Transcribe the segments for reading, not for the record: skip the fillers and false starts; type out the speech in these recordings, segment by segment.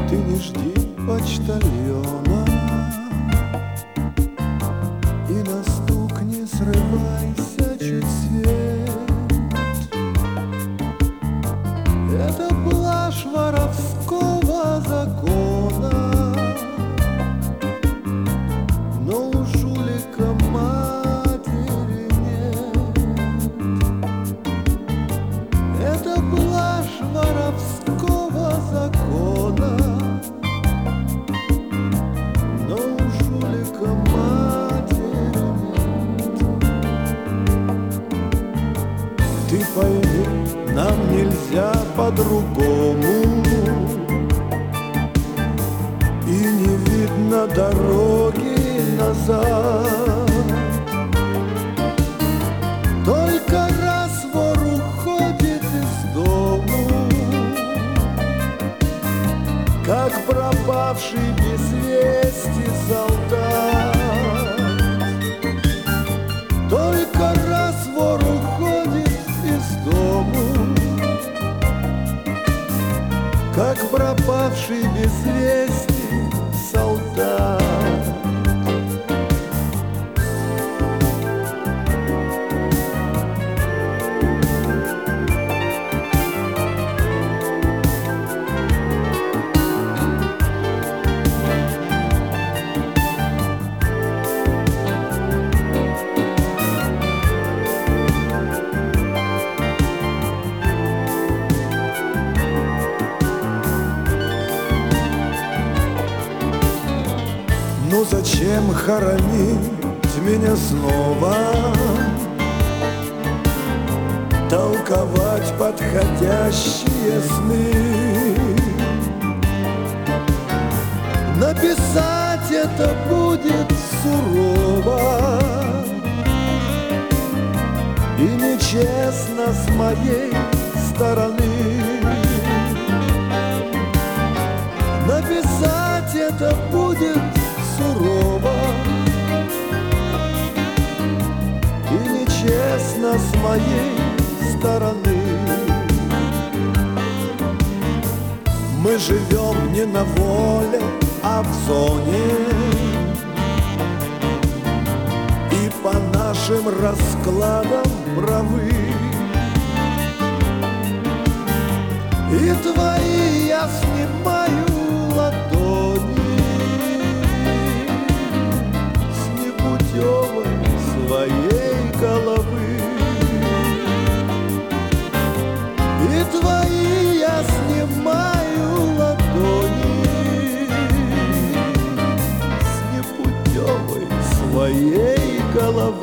Ты не жди почтальона и на стук не срывайся чуть свет. Это блажь воровского закона, но у жулика матери нет. Это блажь воровского закона, но у жулика матери нет. Ты пойми, нам нельзя по-другому, и не видно дороги назад. Только раз вор уходит из дому, как пропавший без вести солдат. Только раз вор уходит из дому, как пропавший без вести солдат. Ну зачем хоронить меня снова, толковать подходящие сны? Написать это будет сурово и нечестно с моей стороны. Написать это будет сурово и нечестно с моей стороны. Мы живем не на воле, а в зоне, и по нашим раскладам правы. И твои я снимаю ладони с непутевой своей головы. И твои я снимаю ладони с непутевой своей головы.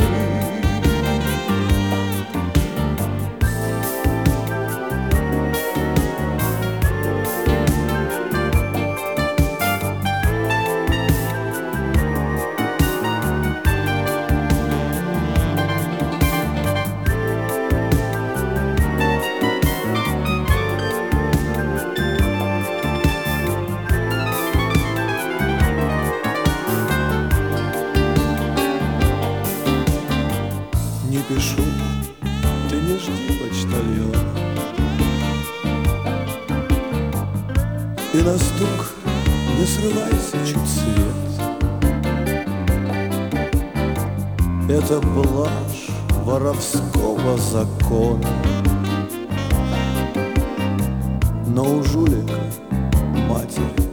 Не пишу, ты не жди почтальона, и на стук не срывайся чуть свет. Это блажь воровского закона, но у жулика матери